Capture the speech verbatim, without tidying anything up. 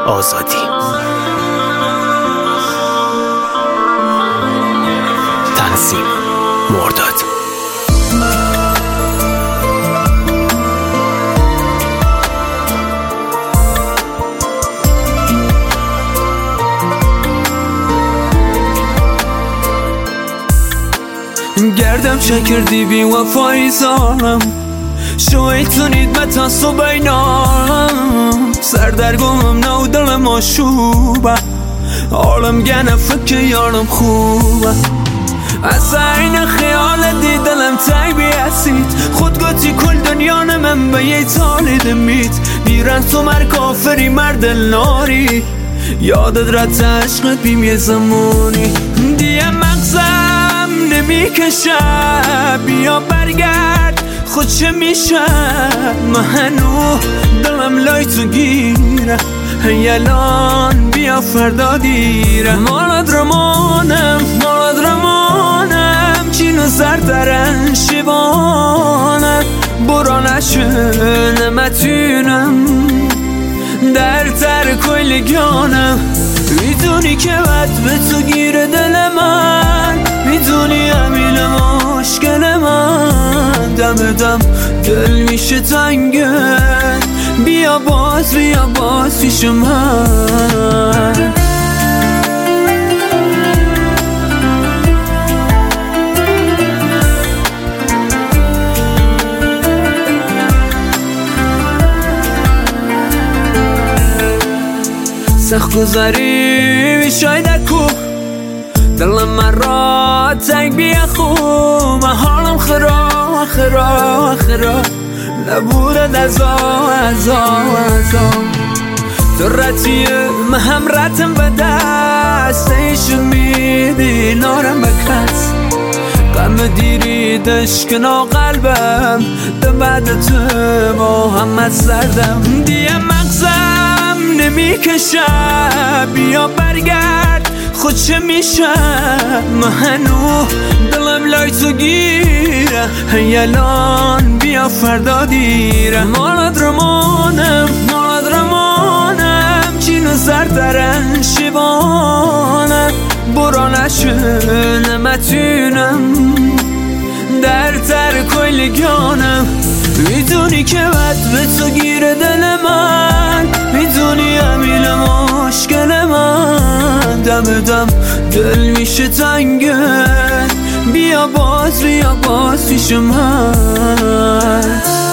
آزادی. تنظیم مرداد. گردم شکردی بی وفایی زارم شویتونید متا صبحینام سردرگمم نو دلم آشوبه عالم گنه فکر یارم خوبه از این خیال دی دلم تای بیاسید خود گوتی کل دنیا من به یه تالی دمید بیرن تو مر کافری مرد ناری یادت رد عشق بیم یه زمانی دیه مغزم نمیکشه بیا برگرد خود چه میشه منو دلم لای تو گیره هیلان بیا فردا دیره مالد رمانم مالد رمانم چینو سردرن شبانم برا نشو نمتونم در تر کل گانم میدونی که بد به تو گیره دل من میدونی امیل مشکل من دم دم دل میشه تنگه بیا باز بیا باز پیش من سخت گذاری بیشایده کو دلم من را تنگ بیا خوب من حالم خرا خرا خرا نبوده دزا ازا ازا تو رتیه من هم رتم به دست ایشون میدی نارم بکرس غم دیری دشکنا قلبم ده بعد تو محمد سردم دیه مغزم نمیکشه بیا برگرد خود چه میشه منو دلم لای تو گیره هیلان بیا فردا دیره مالد رمانم مالد رمانم چینو سردرن شبانم برا نشو نمتونم در تر کل گانم میدونی که بد به تو گیره دل من میدونی امیل مشکل من دم دم دل میشه تنگه بیا باز بیا باز پیش من